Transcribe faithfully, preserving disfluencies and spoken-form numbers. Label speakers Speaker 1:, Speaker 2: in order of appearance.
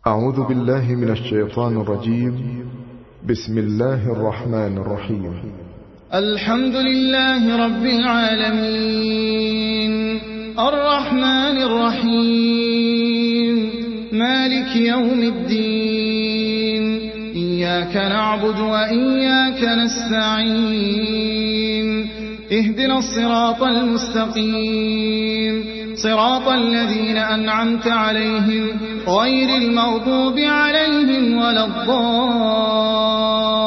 Speaker 1: أعوذ بالله من الشيطان الرجيم. بسم الله الرحمن الرحيم.
Speaker 2: الحمد لله رب العالمين الرحمن الرحيم مالك يوم الدين إياك نعبد وإياك نستعين اهدنا الصراط المستقيم صراط الذين أنعمت عليهم غير المغضوب عليهم ولا الضالين